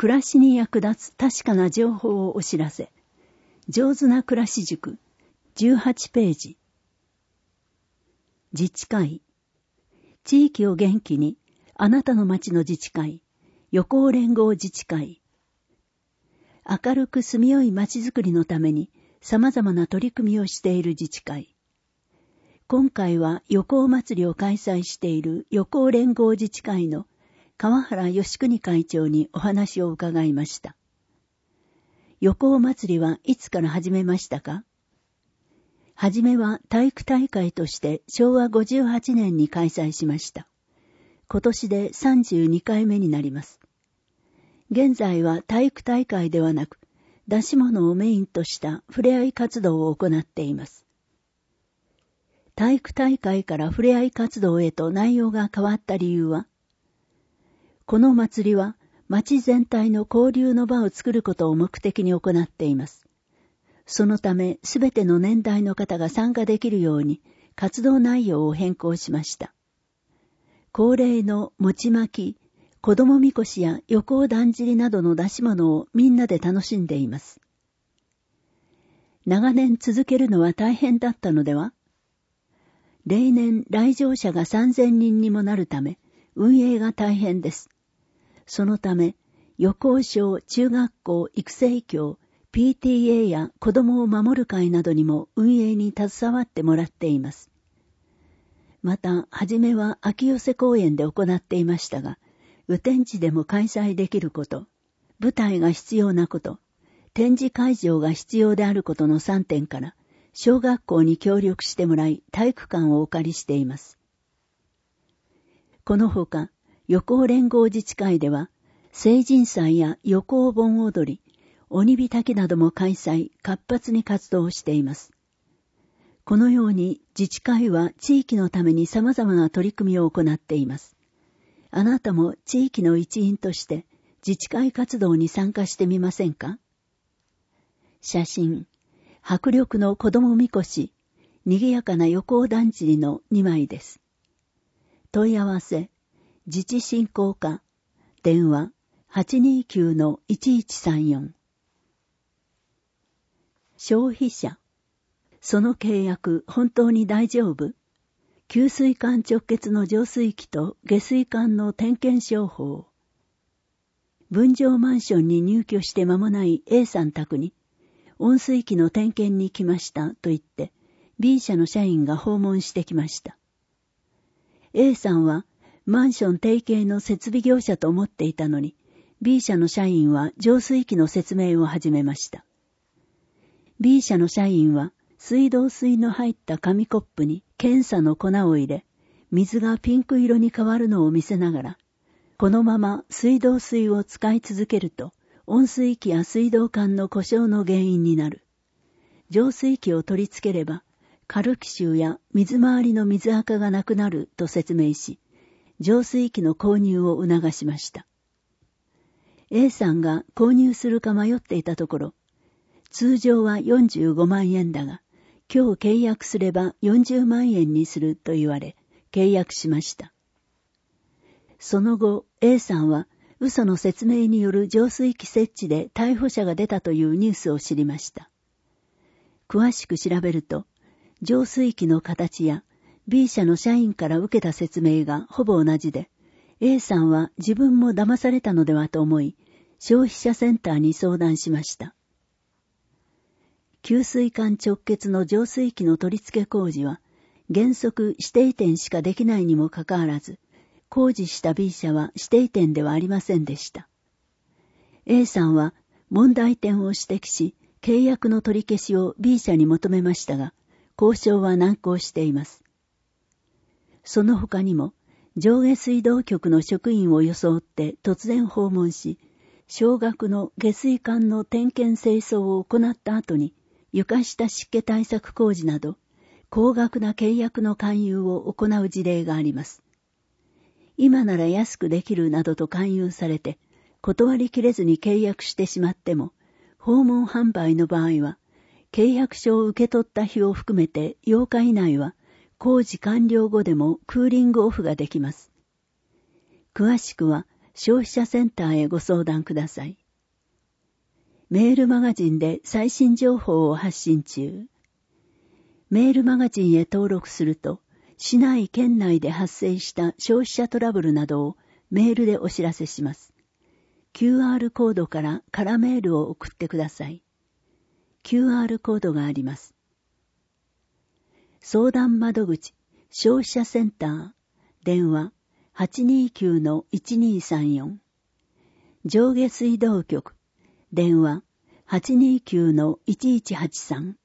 暮らしに役立つ確かな情報をお知らせ。上手な暮らし塾。18ページ。自治会。地域を元気に、あなたの町の自治会。予行連合自治会。明るく住みよい町づくりのために様々な取り組みをしている自治会。今回は予行祭りを開催している予行連合自治会の川原義邦会長にお話を伺いました。予行祭りはいつから始めましたか？はじめは体育大会として昭和58年に開催しました。今年で32回目になります。現在は体育大会ではなく、出し物をメインとしたふれあい活動を行っています。体育大会からふれあい活動へと内容が変わった理由は、この祭りは町全体の交流の場を作ることを目的に行っています。そのため、すべての年代の方が参加できるように活動内容を変更しました。恒例の餅巻き、子供みこしや予行だんじりなどの出し物をみんなで楽しんでいます。長年続けるのは大変だったのでは？例年来場者が3000人にもなるため、運営が大変です。そのため、予行小中学校育成協、PTA や子供を守る会などにも運営に携わってもらっています。また、はじめは秋寄せ公園で行っていましたが、雨天地でも開催できること、舞台が必要なこと、展示会場が必要であることの3点から、小学校に協力してもらい体育館をお借りしています。このほか、予行連合自治会では、成人祭や予行盆踊り、鬼火焚きなども開催、活発に活動しています。このように自治会は地域のために様々な取り組みを行っています。あなたも地域の一員として自治会活動に参加してみませんか？写真、迫力の子供みこし、賑やかな予行だんじりの2枚です。問い合わせ、自治振興課、電話 829-1134。消費者、その契約本当に大丈夫？給水管直結の浄水器と下水管の点検商法。分譲マンションに入居して間もない A さん宅に、温水器の点検に来ましたと言って、B 社の社員が訪問してきました。A さんはマンション提携の設備業者と思っていたのに、B 社の社員は浄水器の説明を始めました。B 社の社員は水道水の入った紙コップに検査の粉を入れ、水がピンク色に変わるのを見せながら、このまま水道水を使い続けると、温水器や水道管の故障の原因になる。浄水器を取り付ければ、カルキ臭や水回りの水垢がなくなると説明し、浄水器の購入を促しました。A さんが購入するか迷っていたところ、通常は45万円だが、今日契約すれば40万円にすると言われ、契約しました。その後、A さんは嘘の説明による浄水器設置で逮捕者が出たというニュースを知りました。詳しく調べると、浄水器の形や B 社の社員から受けた説明がほぼ同じで、A さんは自分も騙されたのではと思い、消費者センターに相談しました。給水管直結の浄水器の取り付け工事は、原則指定店しかできないにもかかわらず、工事した B 社は指定店ではありませんでした。A さんは問題点を指摘し、契約の取り消しを B 社に求めましたが、交渉は難航しています。その他にも、上下水道局の職員を装って突然訪問し、小学の下水管の点検清掃を行った後に、床下湿気対策工事など、高額な契約の勧誘を行う事例があります。今なら安くできるなどと勧誘されて、断りきれずに契約してしまっても、訪問販売の場合は、契約書を受け取った日を含めて8日以内は、工事完了後でもクーリングオフができます。詳しくは、 消費者センターへご相談ください。メールマガジンで最新情報を発信中。メールマガジンへ登録すると、市内県内で発生した消費者トラブルなどをメールでお知らせします。QR コードから空メールを送ってください。QR コードがあります。相談窓口、消費者センター、電話 829-1234。上下水道局、電話 829-1183。